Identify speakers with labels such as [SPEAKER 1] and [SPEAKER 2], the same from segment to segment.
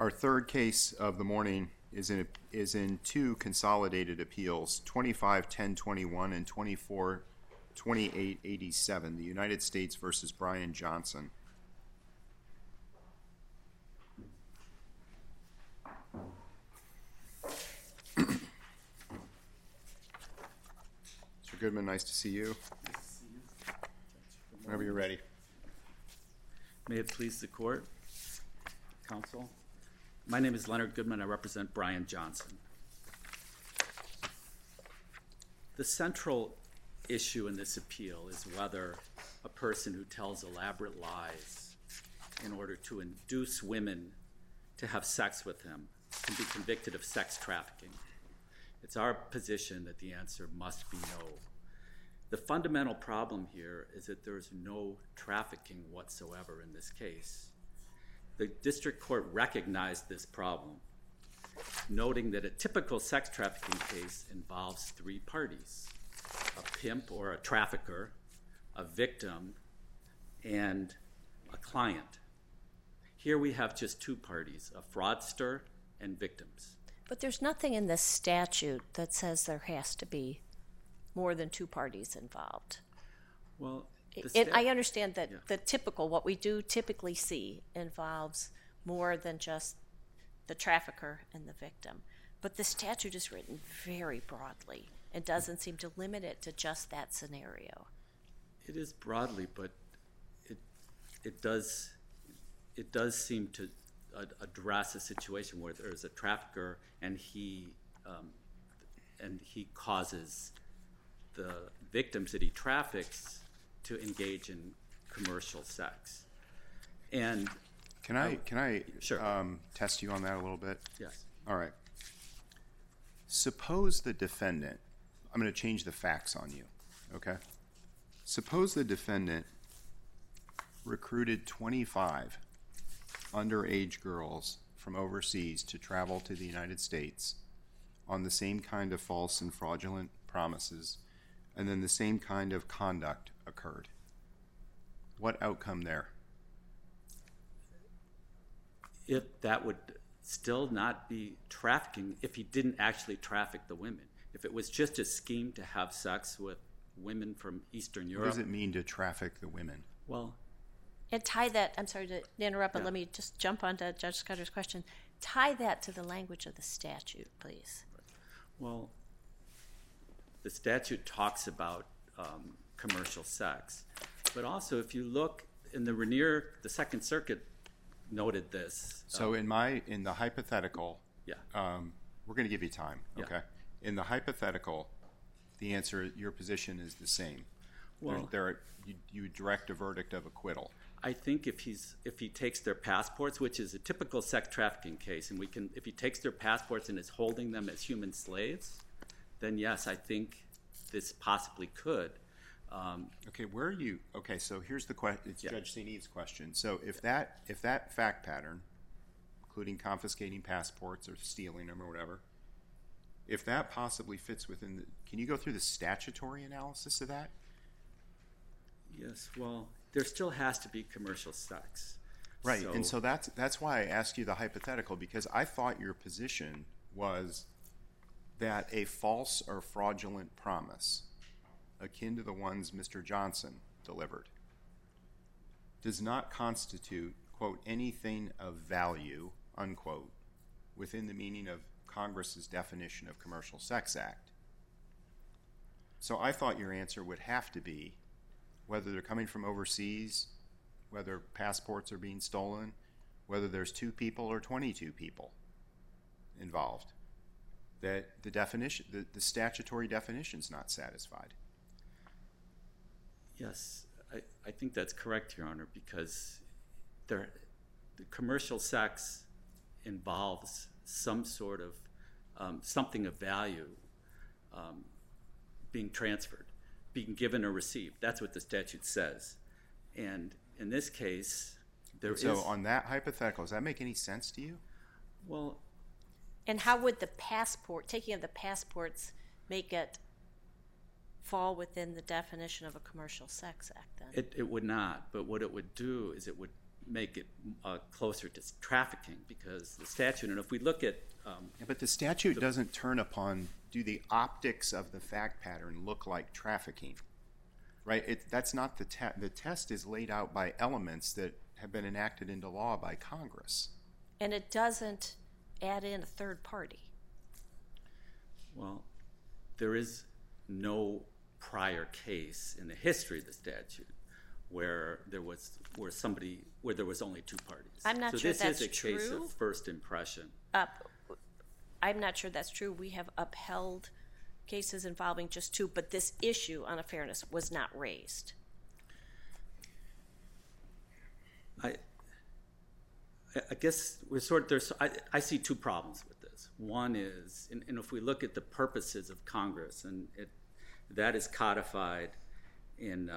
[SPEAKER 1] Our third case of the morning is in two consolidated appeals, 25-1021 and 24-2887, the United States versus Brian Johnson. Mr. Goodman, nice to see you.
[SPEAKER 2] Nice to see you.
[SPEAKER 1] Whenever you're ready.
[SPEAKER 2] May it please the court, counsel. My name is Leonard Goodman. I represent Brian Johnson. The central issue in this appeal is whether a person who tells elaborate lies in order to induce women to have sex with him can be convicted of sex trafficking. It's our position that the answer must be no. The fundamental problem here is that there is no trafficking whatsoever in this case. The district court recognized this problem, noting that a typical sex trafficking case involves three parties: a pimp or a trafficker, a victim, and a client. Here we have just two parties, a fraudster and victims.
[SPEAKER 3] But there's nothing in the statute that says there has to be more than two parties involved.
[SPEAKER 2] Well,
[SPEAKER 3] I understand that the typical, what we do typically see involves more than just the trafficker and the victim. But the statute is written very broadly. It doesn't seem to limit it to just that scenario.
[SPEAKER 2] It is broadly, but it does seem to address a situation where there is a trafficker and he causes the victims that he traffics to engage in commercial sex. And
[SPEAKER 1] Can I
[SPEAKER 2] sure.
[SPEAKER 1] Test you on that a little bit?
[SPEAKER 2] Yes.
[SPEAKER 1] All right. Suppose the defendant, I'm going to change the facts on you, okay? Suppose the defendant recruited 25 underage girls from overseas to travel to the United States on the same kind of false and fraudulent promises, and then the same kind of conduct occurred. What outcome there?
[SPEAKER 2] That would still not be trafficking if he didn't actually traffic the women. If it was just a scheme to have sex with women from Eastern Europe.
[SPEAKER 1] What does it mean to traffic the women?
[SPEAKER 2] Well,
[SPEAKER 3] and tie that, I'm sorry to interrupt, but
[SPEAKER 2] Yeah.
[SPEAKER 3] let me just jump onto Judge Scudder's question. Tie that to the language of the statute, please.
[SPEAKER 2] well, the statute talks about commercial sex, but also if you look in the Rainier, the Second Circuit noted this.
[SPEAKER 1] So in the hypothetical,
[SPEAKER 2] Yeah.
[SPEAKER 1] we're going to give you time,
[SPEAKER 2] Yeah.
[SPEAKER 1] okay? In the hypothetical, the answer, your position is the same.
[SPEAKER 2] Well,
[SPEAKER 1] You direct a verdict of acquittal.
[SPEAKER 2] I think if he takes their passports, which is a typical sex trafficking case, and if he takes their passports and is holding them as human slaves, then yes, I think this possibly could.
[SPEAKER 1] Okay, where are you? Okay, so here's the question. It's
[SPEAKER 2] Yeah.
[SPEAKER 1] Judge St. Eve's question. So if that fact pattern, including confiscating passports or stealing them or whatever, if that possibly fits within can you go through the statutory analysis of that?
[SPEAKER 2] Yes, well, there still has to be commercial sex.
[SPEAKER 1] Right, and so that's why I asked you the hypothetical, because I thought your position was that a false or fraudulent promise, akin to the ones Mr. Johnson delivered, does not constitute, quote, anything of value, unquote, within the meaning of Congress's definition of Commercial Sex Act. So I thought your answer would have to be whether they're coming from overseas, whether passports are being stolen, whether there's 2 people or 22 people involved, that the statutory definition's not satisfied.
[SPEAKER 2] Yes, I think that's correct, Your Honor, because the commercial sex involves some sort of something of value being transferred, being given or received. That's what the statute says. And in this case, there is...
[SPEAKER 1] So on that hypothetical, does that make any sense to you?
[SPEAKER 2] Well...
[SPEAKER 3] And how would taking of the passports make it fall within the definition of a commercial sex act then?
[SPEAKER 2] It would not, but what it would do is it would make it closer to trafficking, because the statute, and if we look at...
[SPEAKER 1] but the statute doesn't turn upon, do the optics of the fact pattern look like trafficking? Right? That's not the test. The test is laid out by elements that have been enacted into law by Congress.
[SPEAKER 3] And it doesn't add in a third party.
[SPEAKER 2] Well, there is no prior case in the history of the statute where there was only two parties.
[SPEAKER 3] I'm not sure that's true.
[SPEAKER 2] So this is a case of first impression.
[SPEAKER 3] I'm not sure that's true. We have upheld cases involving just two, but this issue on fairness was not raised.
[SPEAKER 2] I guess I see two problems with this. One is, and if we look at the purposes of Congress, and that is codified in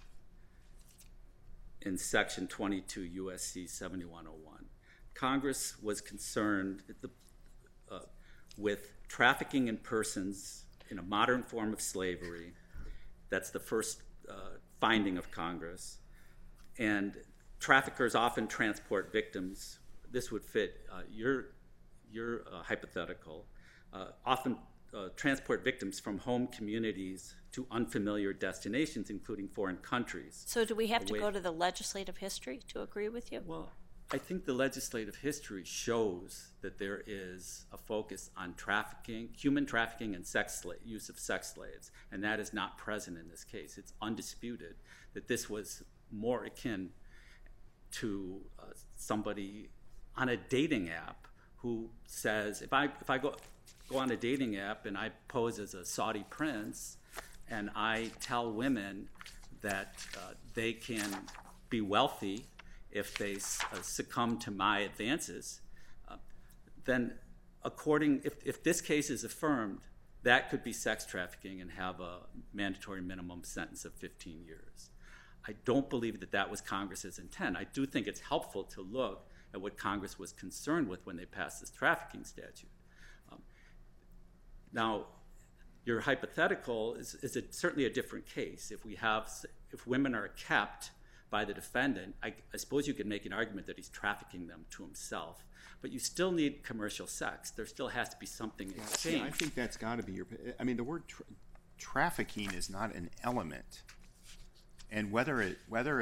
[SPEAKER 2] Section 22 U.S.C. 7101. Congress was concerned with trafficking in persons in a modern form of slavery. That's the first finding of Congress. And traffickers often transport victims. This would fit your hypothetical. Often transport victims from home communities to unfamiliar destinations, including foreign countries.
[SPEAKER 3] So do we have to go to the legislative history to agree with you?
[SPEAKER 2] Well, I think the legislative history shows that there is a focus on trafficking, human trafficking, and use of sex slaves, and that is not present in this case. It's undisputed that this was more akin to somebody on a dating app who says, if I go on a dating app and I pose as a Saudi prince and I tell women that they can be wealthy if they succumb to my advances, then if this case is affirmed, that could be sex trafficking and have a mandatory minimum sentence of 15 years. I don't believe that was Congress's intent. I do think it's helpful to look at what Congress was concerned with when they passed this trafficking statute. Now, your hypothetical is certainly a different case. If women are kept by the defendant, I suppose you could make an argument that he's trafficking them to himself, but you still need commercial sex. There still has to be something exchanged.
[SPEAKER 1] I think that's got to be the word trafficking is not an element. And whether it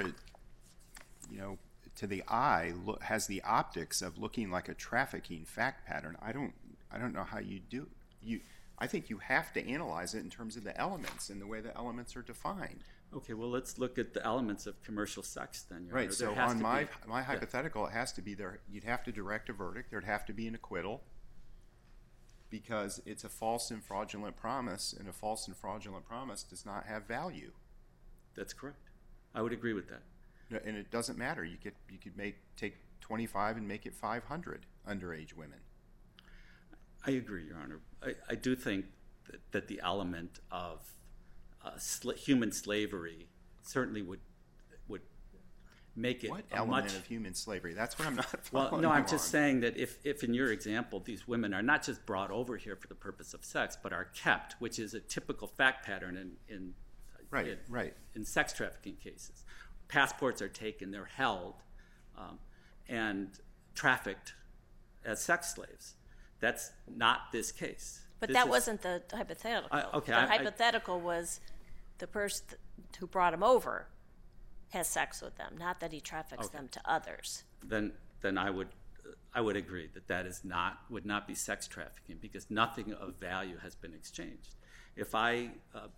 [SPEAKER 1] to the eye has the optics of looking like a trafficking fact pattern, I don't know how you do. I think you have to analyze it in terms of the elements and the way the elements are defined.
[SPEAKER 2] Okay, well, let's look at the elements of commercial sex then. Your
[SPEAKER 1] Right.
[SPEAKER 2] Honor.
[SPEAKER 1] So on my hypothetical, it has to be there. You'd have to direct a verdict. There'd have to be an acquittal because it's a false and fraudulent promise, and a false and fraudulent promise does not have value.
[SPEAKER 2] That's correct. I would agree with that.
[SPEAKER 1] And it doesn't matter. You could take 25 and make it 500 underage women.
[SPEAKER 2] I agree, Your Honor. I do think that the element of human slavery certainly would make it
[SPEAKER 1] what element of human slavery? That's what I'm not following.
[SPEAKER 2] Well, no, I'm just saying that if in your example these women are not just brought over here for the purpose of sex, but are kept, which is a typical fact pattern in sex trafficking cases. Passports are taken, they're held, and trafficked as sex slaves. That's not this case.
[SPEAKER 3] But that wasn't the hypothetical.
[SPEAKER 2] Okay,
[SPEAKER 3] the hypothetical was the person who brought him over has sex with them, not that he traffics them to others.
[SPEAKER 2] Then I would agree that would not be sex trafficking because nothing of value has been exchanged. If I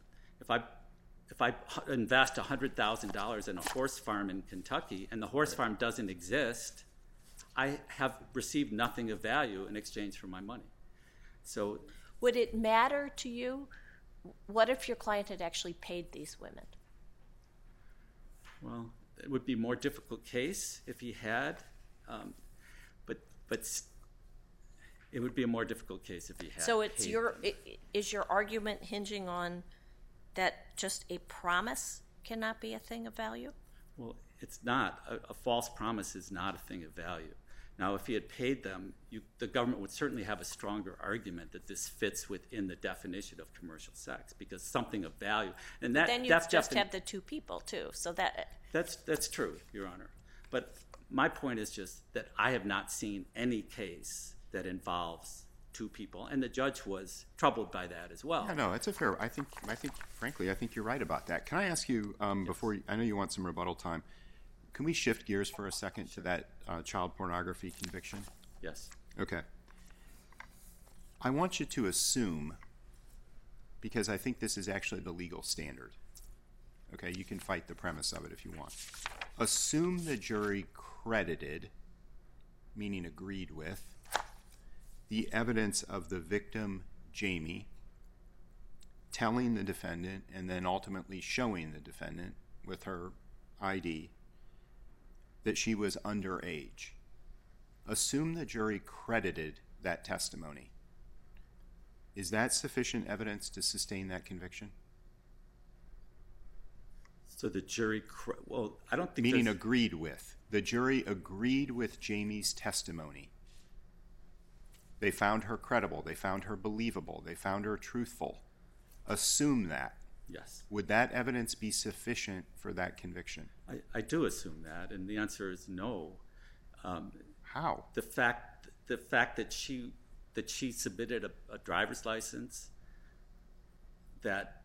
[SPEAKER 2] invest $100,000 in a horse farm in Kentucky and the horse farm doesn't exist, I have received nothing of value in exchange for my money. So,
[SPEAKER 3] would it matter to you? What if your client had actually paid these women?
[SPEAKER 2] Well, it would be a more difficult case if he had, but it would be a more difficult case if he had.
[SPEAKER 3] So is your argument hinging on that just a promise cannot be a thing of value?
[SPEAKER 2] Well, it's not. A false promise is not a thing of value. Now, if he had paid them, the government would certainly have a stronger argument that this fits within the definition of commercial sex because something of value. And
[SPEAKER 3] then you just have the two people too. So
[SPEAKER 2] that's true, Your Honor. But my point is just that I have not seen any case that involves two people, and the judge was troubled by that as well.
[SPEAKER 1] Yeah, no, it's a fair. I think, frankly, I think you're right about that. Can I ask you before? I know you want some rebuttal time. Can we shift gears for a second to that child pornography conviction?
[SPEAKER 2] Yes.
[SPEAKER 1] Okay. I want you to assume, because I think this is actually the legal standard. Okay, you can fight the premise of it if you want. Assume the jury credited, meaning agreed with, the evidence of the victim, Jamie, telling the defendant and then ultimately showing the defendant with her ID that she was underage. Assume the jury credited that testimony. Is that sufficient evidence to sustain that conviction?
[SPEAKER 2] So the jury, well, I don't think
[SPEAKER 1] meaning agreed with. The jury agreed with Jamie's testimony. They found her credible. They found her believable. They found her truthful. Assume that.
[SPEAKER 2] Yes.
[SPEAKER 1] Would that evidence be sufficient for that conviction?
[SPEAKER 2] I do assume that, and the answer is no.
[SPEAKER 1] How?
[SPEAKER 2] The fact that she submitted a driver's license that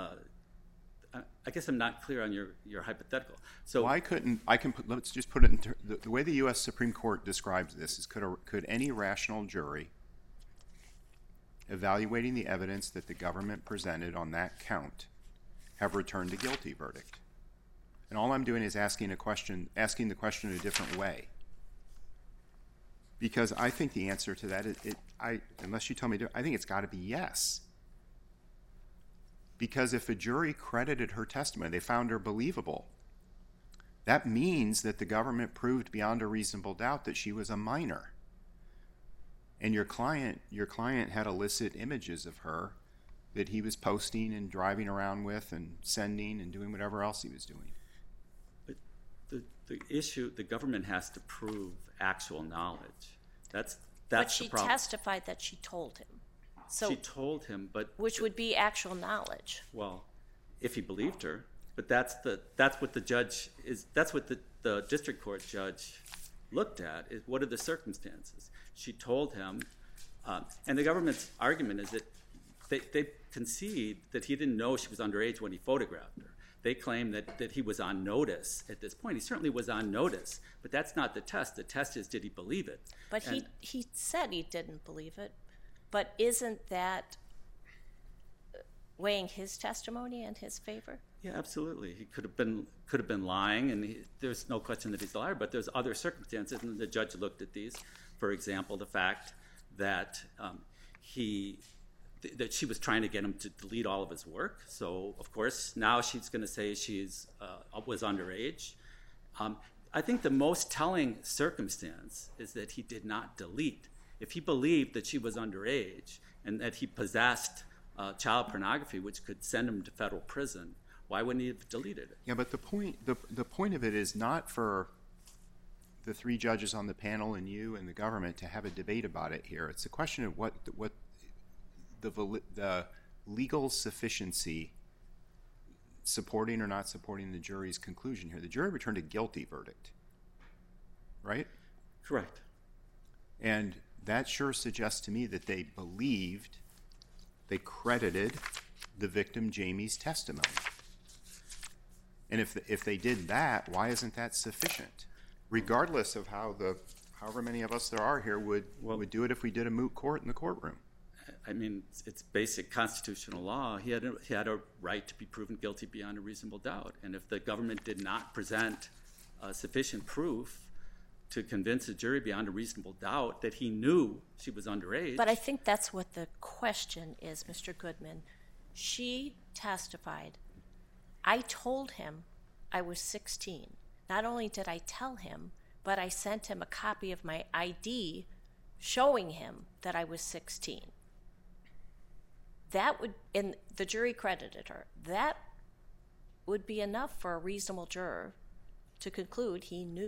[SPEAKER 2] I guess I'm not clear on your hypothetical. So
[SPEAKER 1] why couldn't let's just put it in the way the U.S. Supreme Court describes this is could any rational jury evaluating the evidence that the government presented on that count have returned a guilty verdict? And all I'm doing is asking the question in a different way. Because I think the answer to that unless you tell me, I think it's got to be yes. Because if a jury credited her testimony, they found her believable, that means that the government proved beyond a reasonable doubt that she was a minor. And your client had illicit images of her that he was posting and driving around with and sending and doing whatever else he was doing.
[SPEAKER 2] But the issue, the government has to prove actual knowledge. That's
[SPEAKER 3] but she
[SPEAKER 2] the problem.
[SPEAKER 3] Testified that she told him. So,
[SPEAKER 2] she told him, but
[SPEAKER 3] which would be actual knowledge.
[SPEAKER 2] Well, if he believed her, but that's what the judge is. That's what the district court judge looked at. Is what are the circumstances? She told him, and the government's argument is that they concede that he didn't know she was underage when he photographed her. They claim that he was on notice at this point. He certainly was on notice, but that's not the test. The test is, did he believe it?
[SPEAKER 3] But he said he didn't believe it. But isn't that weighing his testimony in his favor?
[SPEAKER 2] Yeah, absolutely. He could have been lying, and there's no question that he's a liar. But there's other circumstances, and the judge looked at these. For example, the fact that that she was trying to get him to delete all of his work. So, of course, now she's going to say she's was underage. I think the most telling circumstance is that he did not delete. If he believed that she was underage and that he possessed child pornography, which could send him to federal prison, why wouldn't he have deleted it?
[SPEAKER 1] Yeah, but the point of it is not for the three judges on the panel and you and the government to have a debate about it here. It's a question of what the legal sufficiency supporting or not supporting the jury's conclusion here. The jury returned a guilty verdict, right?
[SPEAKER 2] Correct.
[SPEAKER 1] And that sure suggests to me that they credited the victim Jamie's testimony. And if they did that, why isn't that sufficient? Regardless of however many of us there are here would do it if we did a moot court in the courtroom.
[SPEAKER 2] I mean, it's basic constitutional law. He had a right to be proven guilty beyond a reasonable doubt. And if the government did not present sufficient proof to convince a jury beyond a reasonable doubt that he knew she was underage.
[SPEAKER 3] But I think that's what the question is, Mr. Goodman. She testified, I told him I was 16. Not only did I tell him, but I sent him a copy of my ID showing him that I was 16. That would, and the jury credited her, that would be enough for a reasonable juror to conclude he knew.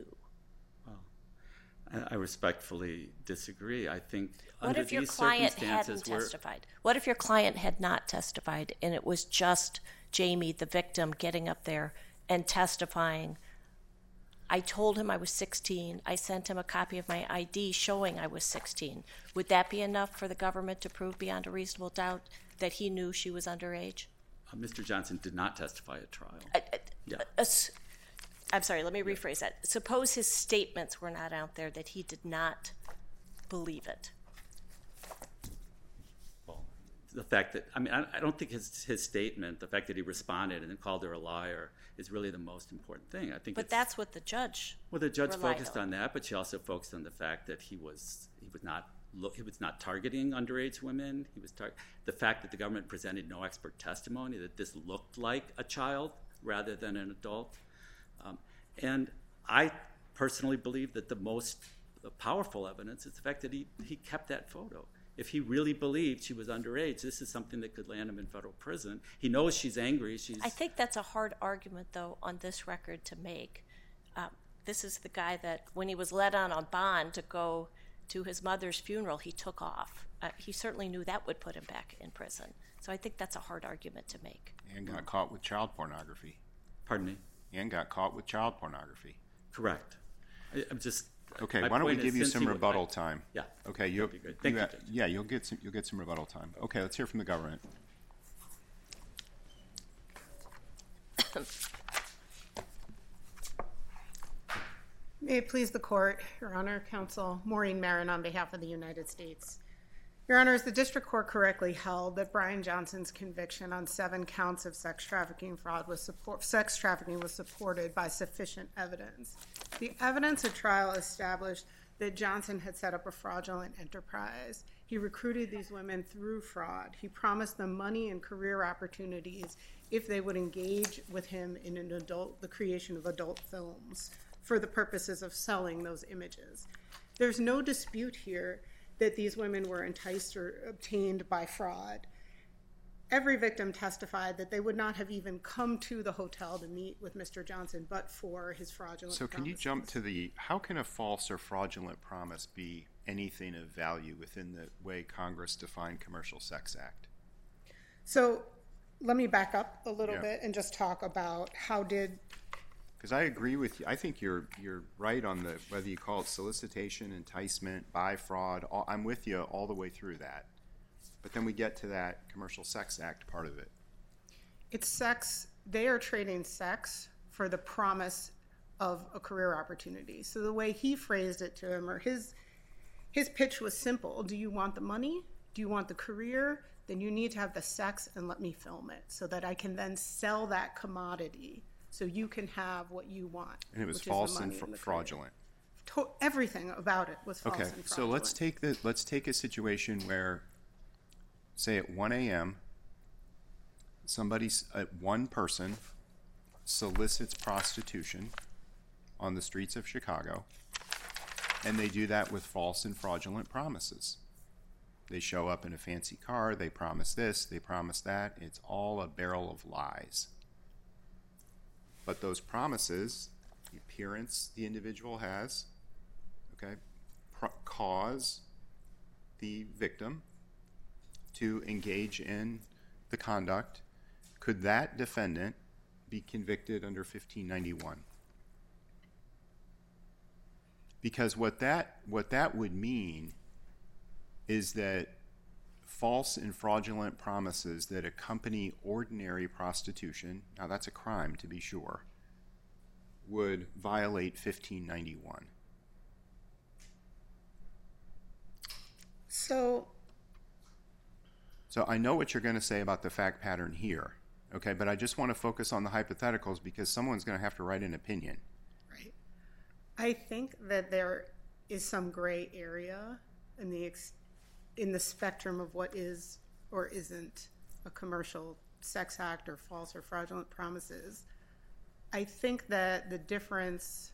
[SPEAKER 2] I respectfully disagree. I think
[SPEAKER 3] what if your client hadn't testified? What if your client had not testified and it was just Jamie, the victim, getting up there and testifying, I told him I was 16. I sent him a copy of my ID showing I was 16. Would that be enough for the government to prove beyond a reasonable doubt that he knew she was underage?
[SPEAKER 2] Mr. Johnson did not testify at trial.
[SPEAKER 3] I'm sorry, let me rephrase that. Suppose his statements were not out there, that he did not believe it.
[SPEAKER 2] Well, the fact that, I don't think his statement, the fact that he responded and then called her a liar, is really the most important thing. I think.
[SPEAKER 3] But that's what the judge.
[SPEAKER 2] Well, the judge focused on that, but she also focused on the fact that he was not targeting underage women. The fact that the government presented no expert testimony that this looked like a child rather than an adult. And I personally believe that the most powerful evidence is the fact that he kept that photo. If he really believed she was underage, this is something that could land him in federal prison. He knows she's angry.
[SPEAKER 3] I think that's a hard argument, though, on this record to make. This is the guy that, when he was let out on bond to go to his mother's funeral, he took off. He certainly knew that would put him back in prison. So I think that's a hard argument to make.
[SPEAKER 1] And got caught with child pornography.
[SPEAKER 2] Pardon me?
[SPEAKER 1] And got caught with child pornography.
[SPEAKER 2] Correct. I'm just...
[SPEAKER 1] Okay, why don't we give you some rebuttal time?
[SPEAKER 2] Yeah.
[SPEAKER 1] Okay,
[SPEAKER 2] Thank you.
[SPEAKER 1] Yeah, you'll get some rebuttal time. Okay, let's hear from the government.
[SPEAKER 4] May it please the court, Your Honor, Counsel Maureen Marin on behalf of the United States. Your Honors, the district court correctly held that Brian Johnson's conviction on 7 counts of sex trafficking was supported by sufficient evidence. The evidence at trial established that Johnson had set up a fraudulent enterprise. He recruited these women through fraud. He promised them money and career opportunities if they would engage with him in the creation of adult films for the purposes of selling those images. There's no dispute here that these women were enticed or obtained by fraud. Every victim testified that they would not have even come to the hotel to meet with Mr. Johnson but for his fraudulent
[SPEAKER 1] So can
[SPEAKER 4] promises.
[SPEAKER 1] you jump to how can a false or fraudulent promise be anything of value within the way Congress defined Commercial Sex Act?
[SPEAKER 4] So let me back up a little bit and just talk about how did...
[SPEAKER 1] Because I agree with you. I think you're right on whether you call it solicitation, enticement, buy fraud. I'm with you all the way through that. But then we get to that Commercial Sex Act part of it.
[SPEAKER 4] It's sex. They are trading sex for the promise of a career opportunity. So the way he phrased it to him, or his pitch was simple. Do you want the money? Do you want the career? Then you need to have the sex and let me film it so that I can then sell that commodity so you can have what you want.
[SPEAKER 1] And it was false and fraudulent.
[SPEAKER 4] Everything about it was false and fraudulent.
[SPEAKER 1] So let's take a situation where, say at 1 a.m., one person solicits prostitution on the streets of Chicago, and they do that with false and fraudulent promises. They show up in a fancy car, they promise this, they promise that. It's all a barrel of lies. But those promises, the appearance the individual has, cause the victim to engage in the conduct. Could that defendant be convicted under 1591? Because what that would mean is that false and fraudulent promises that accompany ordinary prostitution, now that's a crime to be sure, would violate 1591. So I know what you're going to say about the fact pattern here, okay, but I just want to focus on the hypotheticals because someone's going to have to write an opinion.
[SPEAKER 4] Right. I think that there is some gray area in the spectrum of what is or isn't a commercial sex act or false or fraudulent promises. I think that the difference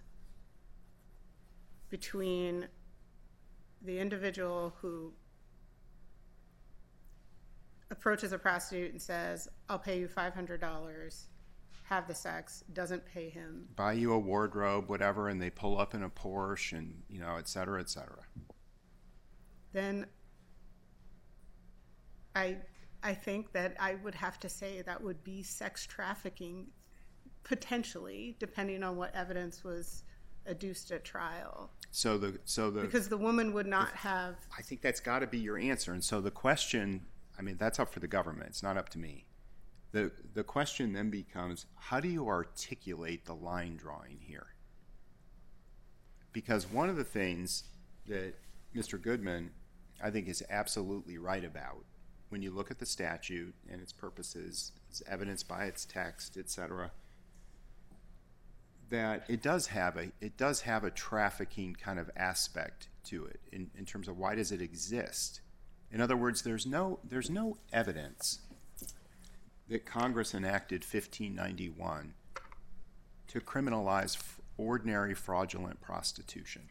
[SPEAKER 4] between the individual who approaches a prostitute and says, I'll pay you $500, have the sex, doesn't pay him.
[SPEAKER 1] Buy you a wardrobe, whatever, and they pull up in a Porsche and, et cetera, et cetera.
[SPEAKER 4] Then I think that I would have to say that would be sex trafficking, potentially, depending on what evidence was adduced at trial.
[SPEAKER 1] Because
[SPEAKER 4] the woman would not have.
[SPEAKER 1] I think that's got to be your answer. And so the question, I mean, that's up for the government. It's not up to me. The question then becomes, how do you articulate the line drawing here? Because one of the things that Mr. Goodman, I think, is absolutely right about when you look at the statute and its purposes, as evidenced by its text, etc., that it does have a trafficking kind of aspect to it in terms of why does it exist. In other words, there's no evidence that Congress enacted 1591 to criminalize ordinary fraudulent prostitution.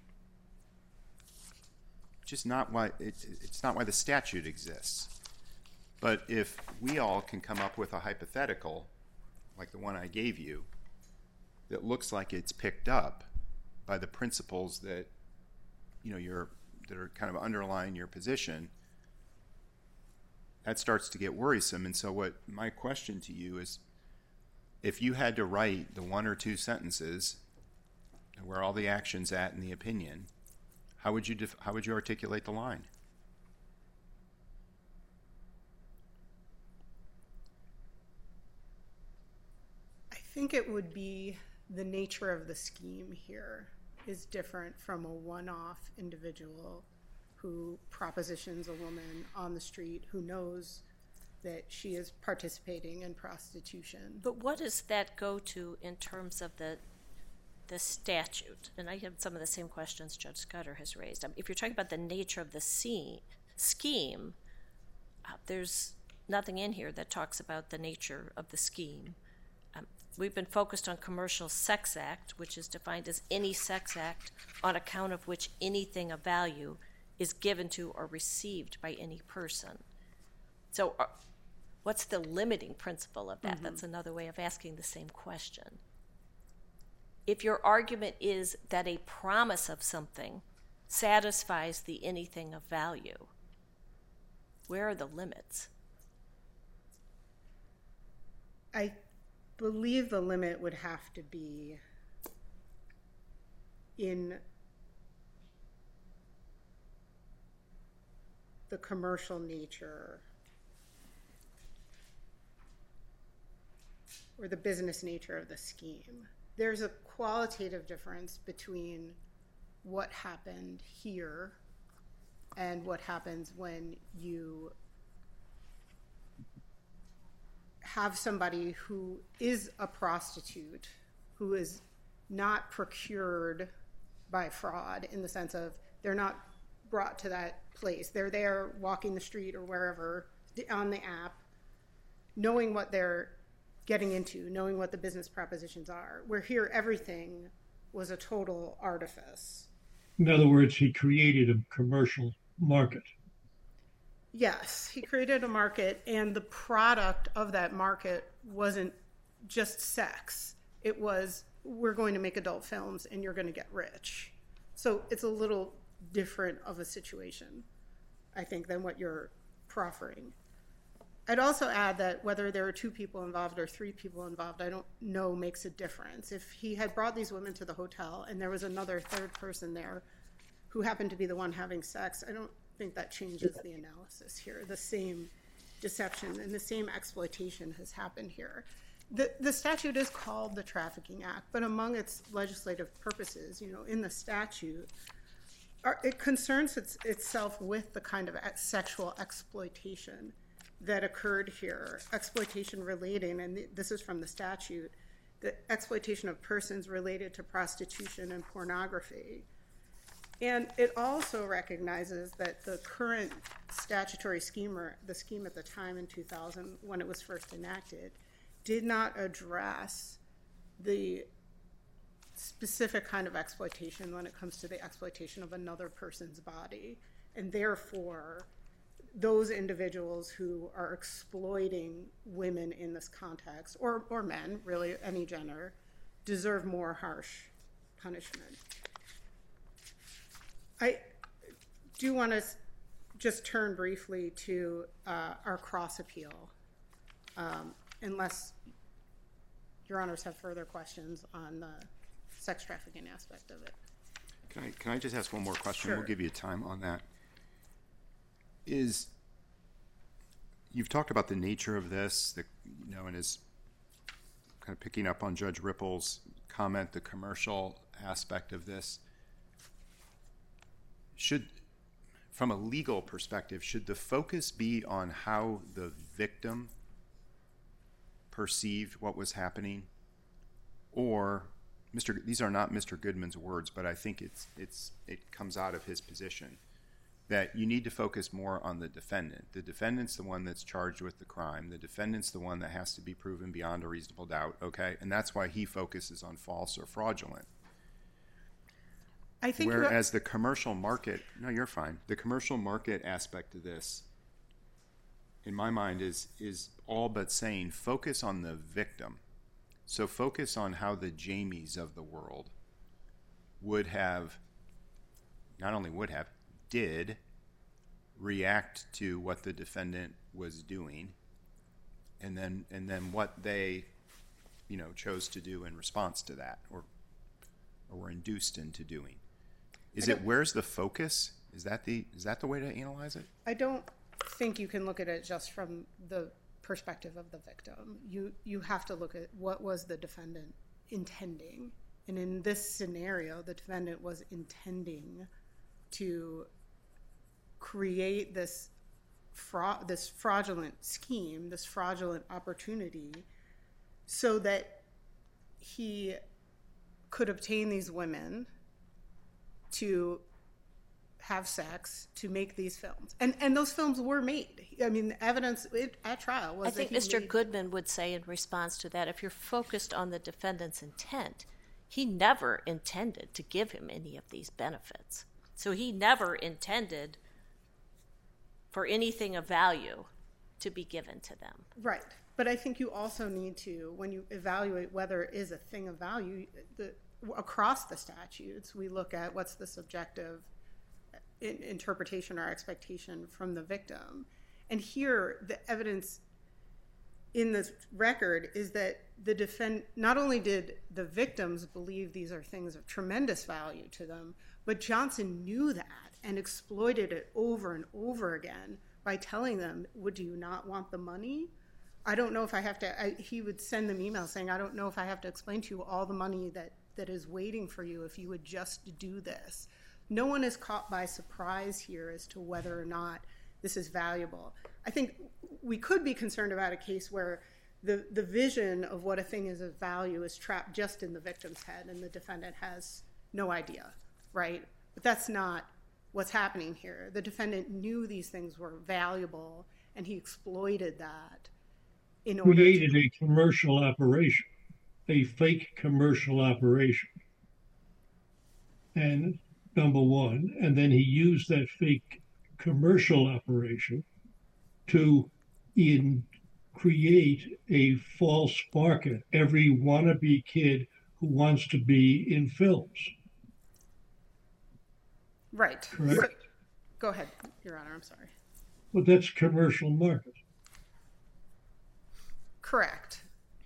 [SPEAKER 1] Just not why it's not why the statute exists. But if we all can come up with a hypothetical, like the one I gave you, that looks like it's picked up by the principles that that are kind of underlying your position, that starts to get worrisome. And so what my question to you is, if you had to write the one or two sentences where all the action's at in the opinion, how would you articulate the line?
[SPEAKER 4] I think it would be the nature of the scheme here is different from a one-off individual who propositions a woman on the street who knows that she is participating in prostitution.
[SPEAKER 3] But what does that go to in terms of the statute? And I have some of the same questions Judge Scudder has raised. If you're talking about the nature of the scheme, there's nothing in here that talks about the nature of the scheme. We've been focused on Commercial Sex Act, which is defined as any sex act on account of which anything of value is given to or received by any person. So what's the limiting principle of that? Mm-hmm. That's another way of asking the same question. If your argument is that a promise of something satisfies the anything of value, where are the limits?
[SPEAKER 4] I believe the limit would have to be in the commercial nature or the business nature of the scheme. There's a qualitative difference between what happened here and what happens when you have somebody who is a prostitute, who is not procured by fraud in the sense of they're not brought to that place. They're there walking the street or wherever on the app, knowing what they're getting into, knowing what the business propositions are. Where here everything was a total artifice.
[SPEAKER 5] In other words, he created a commercial market.
[SPEAKER 4] Yes, he created a market, and the product of that market wasn't just sex. It was, we're going to make adult films and you're going to get rich. So it's a little different of a situation, I think, than what you're proffering. I'd also add that whether there are 2 people involved or 3 people involved, I don't know makes a difference. If he had brought these women to the hotel and there was another third person there who happened to be the one having sex, I don't think that changes the analysis here. The same deception and the same exploitation has happened here. The statute is called the Trafficking Act, but among its legislative purposes, in the statute, it concerns itself with the kind of sexual exploitation that occurred here, exploitation relating, and this is from the statute, the exploitation of persons related to prostitution and pornography. And it also recognizes that the current statutory scheme, or the scheme at the time in 2000 when it was first enacted, did not address the specific kind of exploitation when it comes to the exploitation of another person's body. And therefore, those individuals who are exploiting women in this context, or men, really any gender, deserve more harsh punishment. I do want to just turn briefly to our cross appeal, unless your honors have further questions on sex trafficking aspect of it.
[SPEAKER 1] Can I just ask one more question?
[SPEAKER 4] Sure.
[SPEAKER 1] We'll give you time on that. You've talked about the nature of this, and is kind of picking up on Judge Ripple's comment, the commercial aspect of this. From a legal perspective, should the focus be on how the victim perceived what was happening, or these are not Mr. Goodman's words, but I think it comes out of his position that you need to focus more on the defendant. The defendant's the one that's charged with the crime. The defendant's the one that has to be proven beyond a reasonable doubt, okay? And that's why he focuses on false or fraudulent.
[SPEAKER 4] I think
[SPEAKER 1] whereas the commercial market, no, you're fine. The commercial market aspect of this, in my mind, is all but saying focus on the victim. So focus on how the Jamies of the world did react to what the defendant was doing, and then what they, chose to do in response to that, or were induced into doing. Where's the focus? Is that the way to analyze it?
[SPEAKER 4] I don't think you can look at it just from the perspective of the victim. You have to look at what was the defendant intending. And in this scenario, the defendant was intending to create this fraudulent scheme, this fraudulent opportunity, so that he could obtain these women to have sex, to make these films. And those films were made. I mean, the evidence at trial was
[SPEAKER 3] I think Mr. Goodman would say in response to that, if you're focused on the defendant's intent, he never intended to give him any of these benefits. So he never intended for anything of value to be given to them.
[SPEAKER 4] Right. But I think you also need to, when you evaluate whether it is a thing of value, across the statutes, we look at what's the subjective interpretation or expectation from the victim. And here, the evidence in this record is that not only did the victims believe these are things of tremendous value to them, but Johnson knew that and exploited it over and over again by telling them, would you not want the money? I don't know if I have to, he would send them emails saying, I don't know if I have to explain to you all the money that is waiting for you if you would just do this. No one is caught by surprise here as to whether or not this is valuable. I think we could be concerned about a case where the vision of what a thing is of value is trapped just in the victim's head and the defendant has no idea, right? But that's not what's happening here. The defendant knew these things were valuable and he exploited that in order
[SPEAKER 5] created a commercial operation, a fake commercial operation. And number one, and then he used that fake commercial operation to create a false market. Every wannabe kid who wants to be in films.
[SPEAKER 4] Right.
[SPEAKER 5] Correct?
[SPEAKER 4] Go ahead, Your Honor, I'm sorry.
[SPEAKER 5] Well, that's commercial market.
[SPEAKER 4] Correct.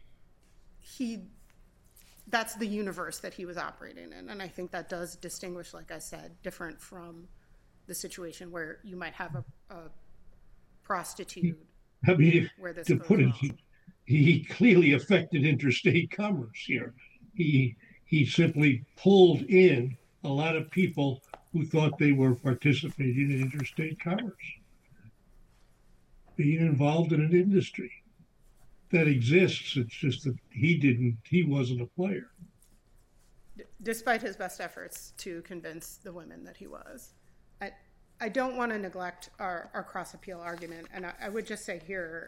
[SPEAKER 4] That's the universe that he was operating in. And I think that does distinguish, like I said, different from the situation where you might have a prostitute.
[SPEAKER 5] I mean,
[SPEAKER 4] where this
[SPEAKER 5] to put it, he clearly affected interstate commerce here. He simply pulled in a lot of people who thought they were participating in interstate commerce, being involved in an industry that exists. It's just that he wasn't a player.
[SPEAKER 4] Despite his best efforts to convince the women that he was. I don't want to neglect our cross-appeal argument, and I would just say here,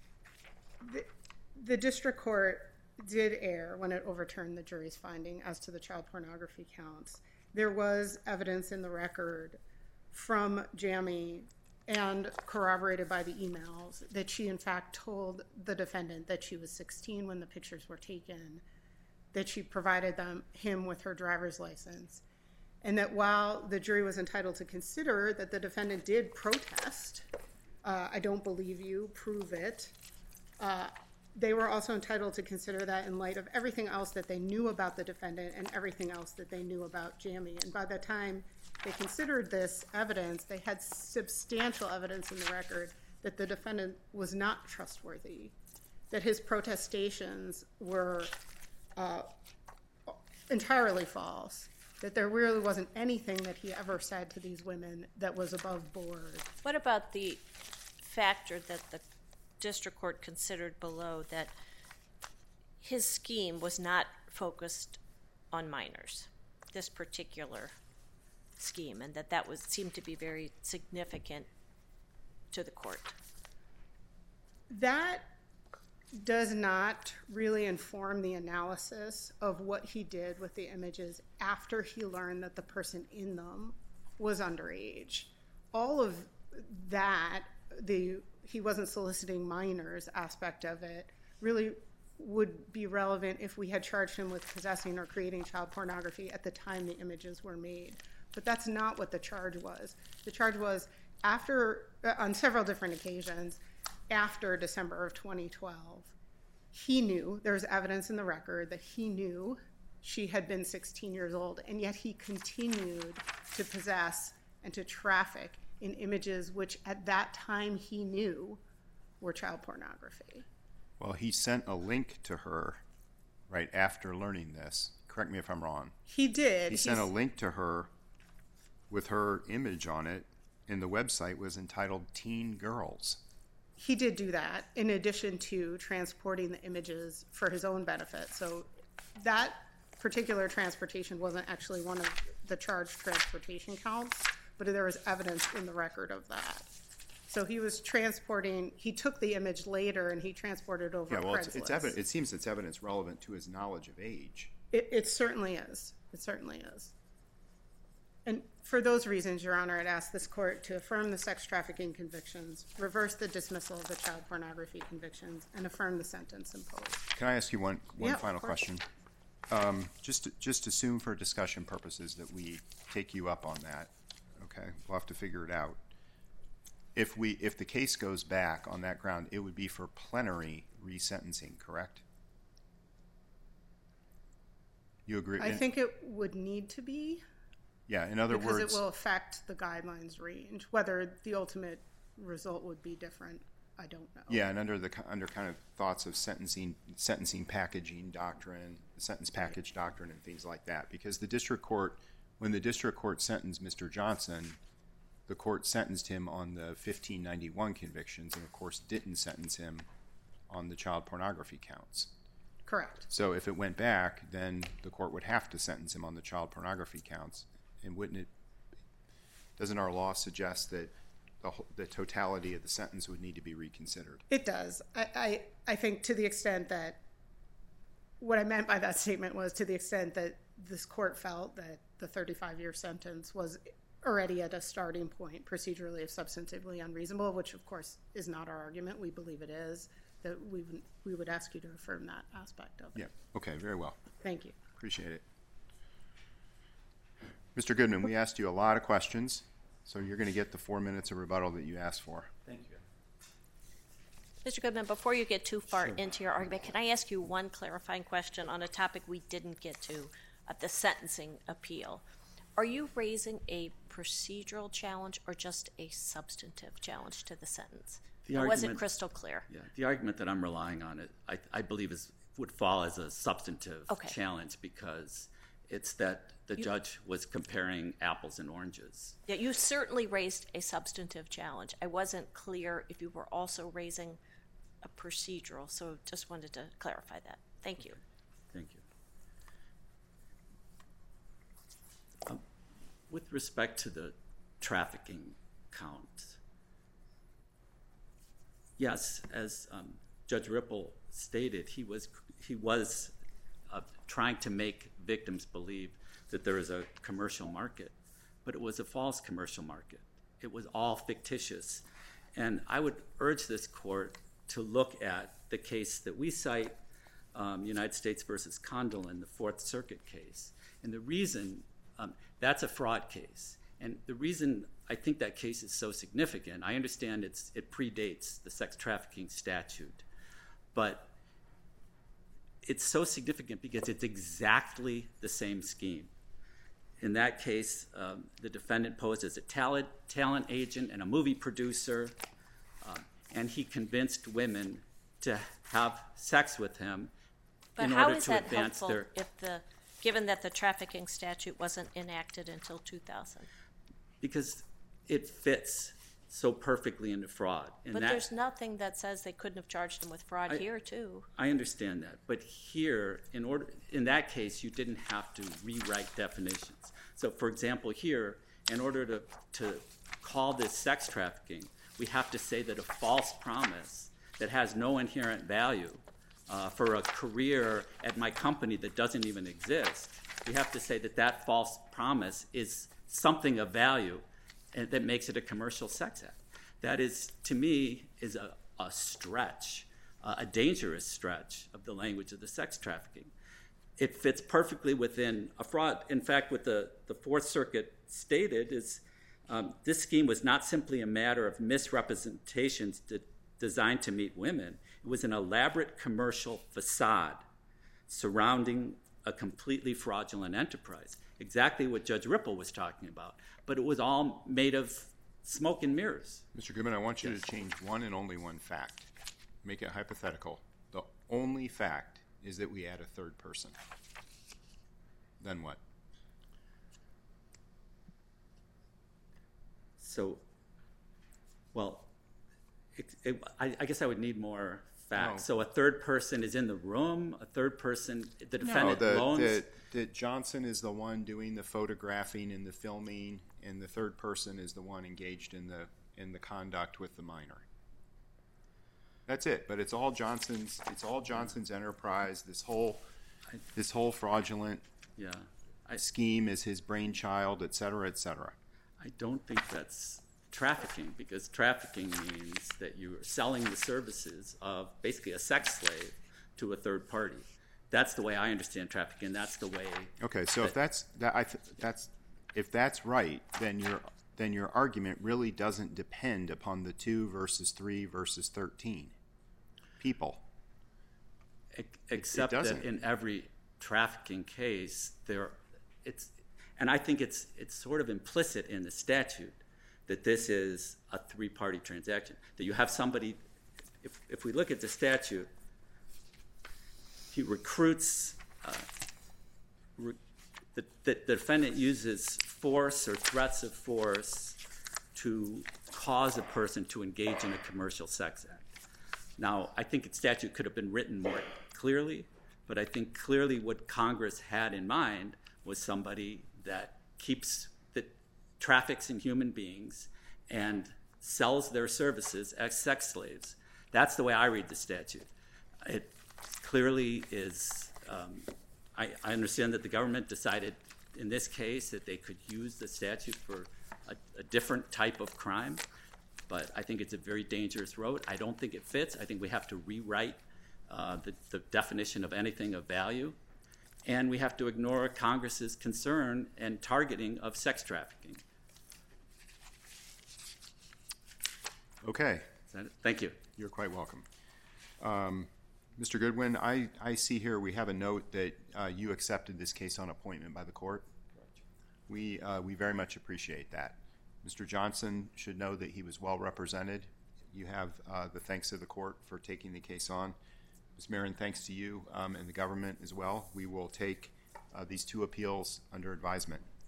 [SPEAKER 4] the district court did err when it overturned the jury's finding as to the child pornography counts. There was evidence in the record from Jamie and corroborated by the emails that she in fact told the defendant that she was 16 when the pictures were taken, that she provided him with her driver's license, and that while the jury was entitled to consider that the defendant did protest, I don't believe you, prove it, they were also entitled to consider that in light of everything else that they knew about the defendant and everything else that they knew about Jamie. And by the time they considered this evidence, they had substantial evidence in the record that the defendant was not trustworthy, that his protestations were entirely false, that there really wasn't anything that he ever said to these women that was above board.
[SPEAKER 3] What about the factor that the district court considered below, that his scheme was not focused on minors, this particular scheme, and that seemed to be very significant to the court?
[SPEAKER 4] That does not really inform the analysis of what he did with the images after he learned that the person in them was underage. All of that, he wasn't soliciting minors aspect of it, really would be relevant if we had charged him with possessing or creating child pornography at the time the images were made. But that's not what the charge was. The charge was after, on several different occasions, after December of 2012, he knew, there's evidence in the record that he knew she had been 16 years old, and yet he continued to possess and to traffic in images which at that time he knew were child pornography.
[SPEAKER 1] Well, he sent a link to her right after learning this. Correct me if I'm wrong.
[SPEAKER 4] He did.
[SPEAKER 1] He sent a link to her with her image on it, and the website was entitled Teen Girls.
[SPEAKER 4] He did do that in addition to transporting the images for his own benefit. So that particular transportation wasn't actually one of the charged transportation counts, but there was evidence in the record of that. So he was transporting, he took the image later and he transported over Craigslist.
[SPEAKER 1] It's evident. It seems it's evidence relevant to his knowledge of age.
[SPEAKER 4] It certainly is. It certainly is. And for those reasons, Your Honor, I'd ask this court to affirm the sex trafficking convictions, reverse the dismissal of the child pornography convictions, and affirm the sentence imposed.
[SPEAKER 1] Can I ask you one final
[SPEAKER 4] of course.
[SPEAKER 1] question? Just assume for discussion purposes that we take you up on that. Okay, we'll have to figure it out. If the case goes back on that ground, it would be for plenary resentencing, correct? You agree?
[SPEAKER 4] I think it would need to be.
[SPEAKER 1] Yeah, in other words,
[SPEAKER 4] because it will affect the guidelines range. Whether the ultimate result would be different, I don't know.
[SPEAKER 1] Yeah, and under kind of thoughts of sentencing packaging doctrine, the sentence package doctrine, and things like that. Because the district court, when the district court sentenced Mr. Johnson, the court sentenced him on the 1591 convictions, and of course didn't sentence him on the child pornography counts.
[SPEAKER 4] Correct.
[SPEAKER 1] So if it went back, then the court would have to sentence him on the child pornography counts. And doesn't our law suggest that the totality of the sentence would need to be reconsidered?
[SPEAKER 4] It does. I think to the extent that, what I meant by that statement was to the extent that this court felt that the 35-year sentence was already at a starting point, procedurally, substantively unreasonable, which of course is not our argument. We believe it is, that we would ask you to affirm that aspect of it.
[SPEAKER 1] Yeah, okay, very well.
[SPEAKER 4] Thank you.
[SPEAKER 1] Appreciate it. Mr. Goodman, we asked you a lot of questions, so you're going to get the 4 minutes of rebuttal that you asked for.
[SPEAKER 2] Thank you.
[SPEAKER 3] Mr. Goodman, before you get too far into your argument, can I ask you one clarifying question on a topic we didn't get to, the sentencing appeal? Are you raising a procedural challenge or just a substantive challenge to the sentence? It wasn't crystal clear.
[SPEAKER 2] Yeah, the argument that I'm relying on, I believe would fall as a substantive challenge, because it's that the judge was comparing apples and oranges.
[SPEAKER 3] Yeah, you certainly raised a substantive challenge. I wasn't clear if you were also raising a procedural, so just wanted to clarify that. Thank you.
[SPEAKER 2] Thank you. With respect to the trafficking count, yes, as Judge Ripple stated, he was trying to make victims believe that there is a commercial market, but it was a false commercial market. It was all fictitious. And I would urge this court to look at the case that we cite, United States versus Condell in the Fourth Circuit case. And the reason, that's a fraud case. And the reason I think that case is so significant, I understand it predates the sex trafficking statute, but it's so significant because it's exactly the same scheme. In that case, the defendant posed as a talent agent and a movie producer, and he convinced women to have sex with him in order to advance their...
[SPEAKER 3] But how is that helpful given that the trafficking statute wasn't enacted until 2000?
[SPEAKER 2] Because it fits so perfectly into fraud.
[SPEAKER 3] But there's nothing that says they couldn't have charged him with fraud here, too.
[SPEAKER 2] I understand that. But here, in that case, you didn't have to rewrite definitions. So, for example, here, in order to call this sex trafficking, we have to say that a false promise that has no inherent value for a career at my company that doesn't even exist, we have to say that that false promise is something of value and that makes it a commercial sex act. That is, to me, is a stretch, a dangerous stretch of the language of the sex trafficking. It fits perfectly within a fraud. In fact, what the Fourth Circuit stated is this scheme was not simply a matter of misrepresentations designed to meet women. It was an elaborate commercial facade surrounding a completely fraudulent enterprise. Exactly what Judge Ripple was talking about. But it was all made of smoke and mirrors.
[SPEAKER 1] Mr. Goodman, I want you to change one and only one fact. Make it hypothetical. The only fact is that we add a third person. Then what?
[SPEAKER 2] So, well, I guess I would need more facts.
[SPEAKER 1] No.
[SPEAKER 2] So a third person is in the room, a third person, the defendant loans...
[SPEAKER 1] That Johnson is the one doing the photographing and the filming, and the third person is the one engaged in the conduct with the minor. That's it. But it's all Johnson's. It's all Johnson's enterprise. This whole fraudulent scheme is his brainchild, et cetera, et cetera.
[SPEAKER 2] I don't think that's trafficking, because trafficking means that you're selling the services of basically a sex slave to a third party. That's the way I understand trafficking. That's the way.
[SPEAKER 1] Okay, so if that's right, then your argument really doesn't depend upon the 2 versus 3 versus 13 people.
[SPEAKER 2] Except that in every trafficking case, and I think it's sort of implicit in the statute that this is a 3-party transaction. That you have somebody. If we look at the statute. He recruits, the defendant uses force or threats of force to cause a person to engage in a commercial sex act. Now, I think the statute could have been written more clearly, but I think clearly what Congress had in mind was somebody that traffics in human beings and sells their services as sex slaves. That's the way I read the statute. It clearly is, I understand that the government decided in this case that they could use the statute for a different type of crime, but I think it's a very dangerous road. I don't think it fits. I think we have to rewrite the definition of anything of value, and we have to ignore Congress's concern and targeting of sex trafficking.
[SPEAKER 1] Okay.
[SPEAKER 2] Is that it? Thank you.
[SPEAKER 1] You're quite welcome. Mr. Goodwin, I see here we have a note that you accepted this case on appointment by the court. We very much appreciate that. Mr. Johnson should know that he was well represented. You have the thanks of the court for taking the case on. Ms. Marin, thanks to you and the government as well. We will take these 2 appeals under advisement.